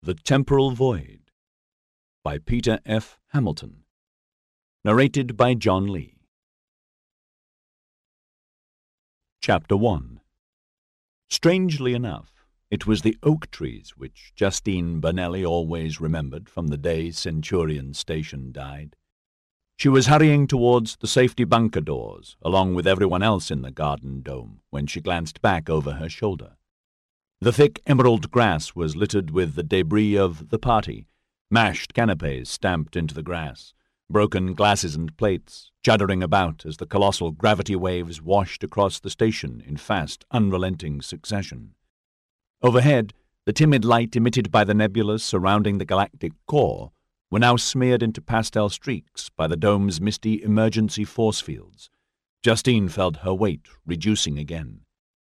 The Temporal Void by Peter F. Hamilton. Narrated by John Lee. Chapter 1. Strangely enough, it was the oak trees which Justine Bernelli always remembered from the day Centurion Station died. She was hurrying towards the safety bunker doors, along with everyone else in the garden dome, when she glanced back over her shoulder. The thick emerald grass was littered with the debris of the party, mashed canapes stamped into the grass, broken glasses and plates juddering about as the colossal gravity waves washed across the station in fast, unrelenting succession. Overhead, the timid light emitted by the nebulas surrounding the galactic core were now smeared into pastel streaks by the dome's misty emergency force fields. Justine felt her weight reducing again.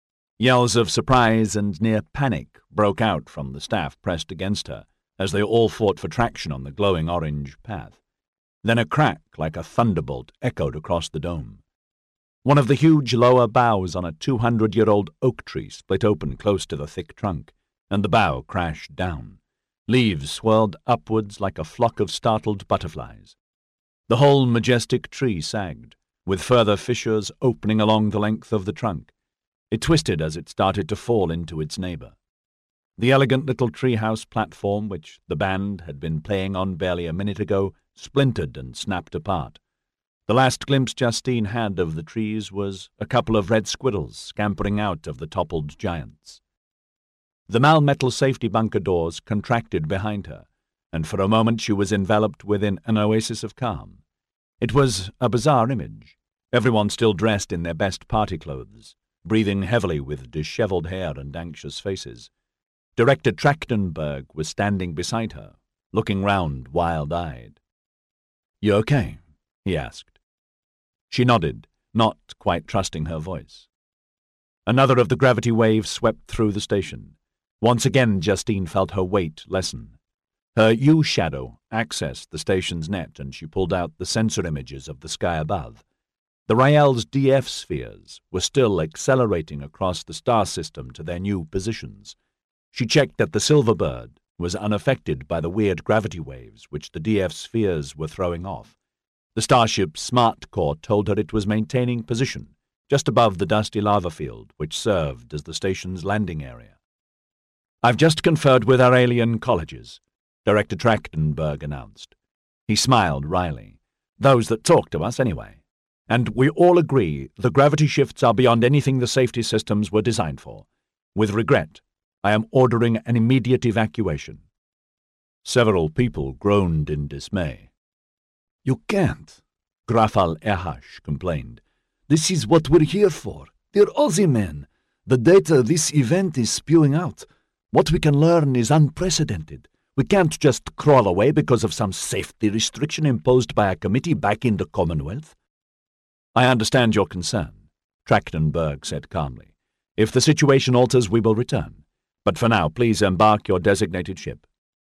Yells of surprise and near panic broke out from the staff pressed against her as they all fought for traction on the glowing orange path. Then a crack like a thunderbolt echoed across the dome. One of the huge lower boughs on a 200-year-old oak tree split open close to the thick trunk, and the bough crashed down. Leaves swirled upwards like a flock of startled butterflies. The whole majestic tree sagged, with further fissures opening along the length of the trunk. It twisted as it started to fall into its neighbor. The elegant little treehouse platform, which the band had been playing on barely a minute ago, splintered and snapped apart. The last glimpse Justine had of the trees was a couple of red squirrels scampering out of the toppled giants. The Malmetal safety bunker doors contracted behind her, and for a moment she was enveloped within an oasis of calm. It was a bizarre image, everyone still dressed in their best party clothes, breathing heavily with disheveled hair and anxious faces. Director Trachtenberg was standing beside her, looking round wild-eyed. "You okay?" he asked. She nodded, not quite trusting her voice. Another of the gravity waves swept through the station. Once again Justine felt her weight lessen. Her U-shadow accessed the station's net, and she pulled out the sensor images of the sky above. The Rael's DF spheres were still accelerating across the star system to their new positions. She checked that the Silverbird was unaffected by the weird gravity waves which the DF spheres were throwing off. The starship's smart core told her it was maintaining position just above the dusty lava field which served as the station's landing area. "I've just conferred with our alien colleges," Director Trachtenberg announced. He smiled wryly. "Those that talk to us, anyway. And we all agree the gravity shifts are beyond anything the safety systems were designed for. With regret, I am ordering an immediate evacuation." Several people groaned in dismay. "You can't," Grafal Erhash complained. "This is what we're here for. They're Aussie men. The data this event is spewing out. What we can learn is unprecedented. We can't just crawl away because of some safety restriction imposed by a committee back in the Commonwealth." "I understand your concern," Trachtenberg said calmly. "If the situation alters, we will return. But for now, please embark your designated ship."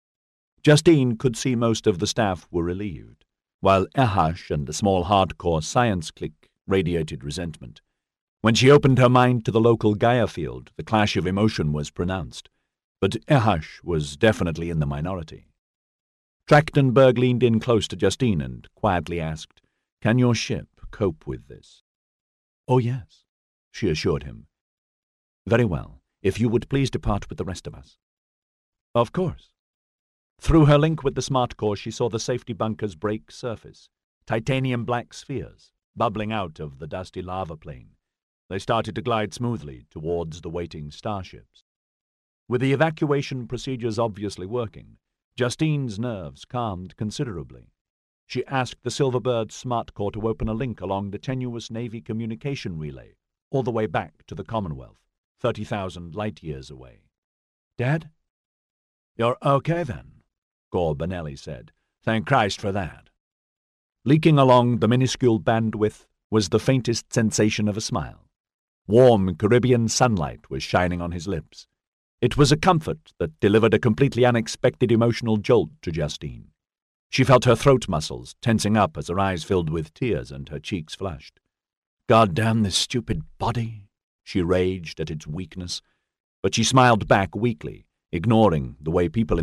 Justine could see most of the staff were relieved, while Erhash and the small hardcore science clique radiated resentment. When she opened her mind to the local Gaia field, the clash of emotion was pronounced, but Erhash was definitely in the minority. Trachtenberg leaned in close to Justine and quietly asked, "Can your ship cope with this?" "Oh, yes," she assured him. "Very well, if you would please depart with the rest of us." "Of course." Through her link with the smart core, she saw the safety bunkers break surface, titanium-black spheres bubbling out of the dusty lava plain. They started to glide smoothly towards the waiting starships. With the evacuation procedures obviously working, Justine's nerves calmed considerably. She asked the Silverbird smart core to open a link along the tenuous Navy communication relay all the way back to the Commonwealth, 30,000 light-years away. "Dad?" "You're okay, then," Gore Bernelli said. "Thank Christ for that." Leaking along the minuscule bandwidth was the faintest sensation of a smile. Warm Caribbean sunlight was shining on his lips. It was a comfort that delivered a completely unexpected emotional jolt to Justine. She felt her throat muscles tensing up as her eyes filled with tears and her cheeks flushed. "God damn this stupid body," she raged at its weakness, but she smiled back weakly, ignoring the way people